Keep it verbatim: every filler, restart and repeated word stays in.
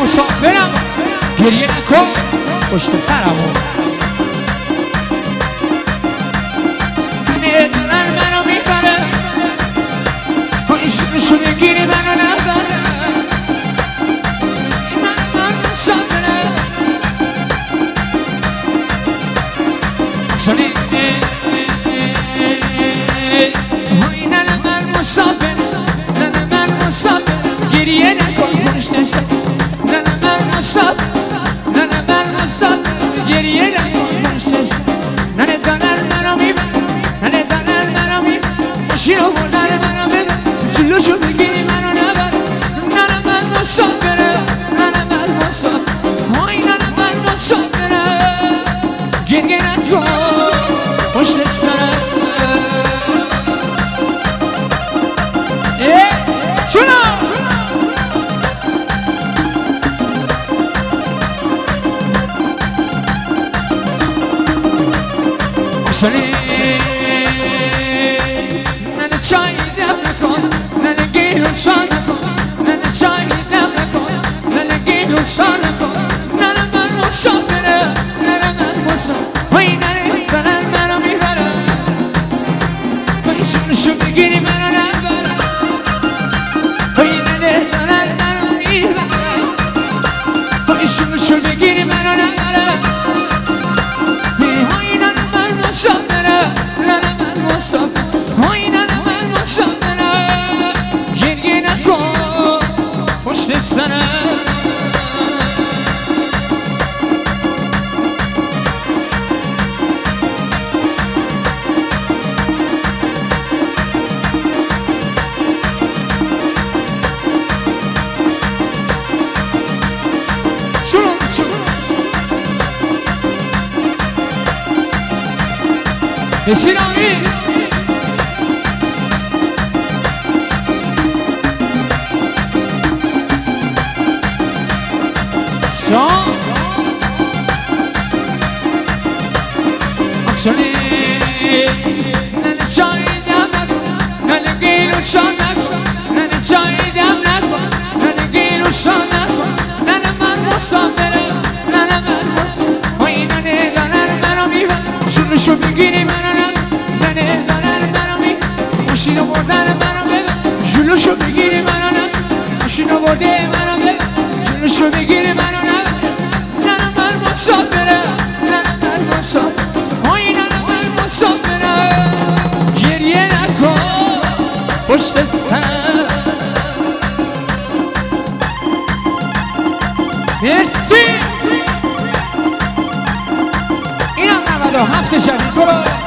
مسافرم گریه نکن پشت سرمو اینه دارن منو میبره این شده گیری منو نبره من من مسافرم چونه های نه نه من مسافر نه نه من مسافر گریه نکن پشت سر نه نه من مسافر نه نه من مسافر گریه نکن پشت سر نه نه دانر منو میبر نه نه دانر منو میبر ماشین رو بردن منو ببر جلوشو بگیری منو نبر نه نه من مسافره نه نه من مسافر های نه نه من مسافره گریه نکن پشت سر چونو اصلی ننه چای دم نکن ننه گیلو چا نکن ننه چای دم نکن ننه گیلو چا نکن ننه من مسافره ننه من مسافر وی ننه دارن منو میبره وی شونشو بگیری منو نبره وی ننه دارن منو میبره وی شونشو بگیری منو نبره وی ننه من مسافره ننه من مسافر وی ننه من مسافره گریه نکن پشت سرم بشیرامی شام اکشنی ننه چای دم نکن ننه گیلو شام نکن ننه چای دم نکن ننه گیلو شام نکن ننه من مسافره ننه من مسافر وای ننه دارن منو میبر شونشو بگیری منو ننه دارن منو میبر ماشینو بردن منو ببر جلوشو بگیری منو نبر ماشینو برده منو ببر جلوشو بگیری منو نبر ننه من مسافره ننه من مسافر وای ننه من مسافره گریه نکن پشت سرم مرسی اینم نود و هفت شبی برو